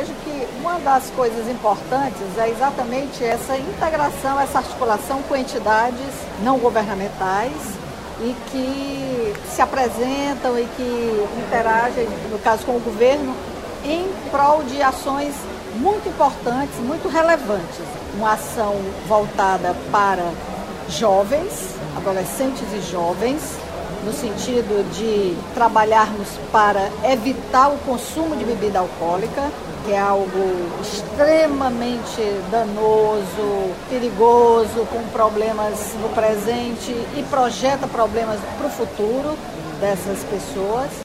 vejo que uma das coisas importantes é exatamente essa integração, essa articulação com entidades não governamentais e que se apresentam e que interagem, no caso com o governo, em prol de ações muito importantes, muito relevantes. Uma ação voltada para jovens, adolescentes e jovens, no sentido de trabalharmos para evitar o consumo de bebida alcoólica, que é algo extremamente danoso, perigoso, com problemas no presente e projeta problemas para o futuro dessas pessoas.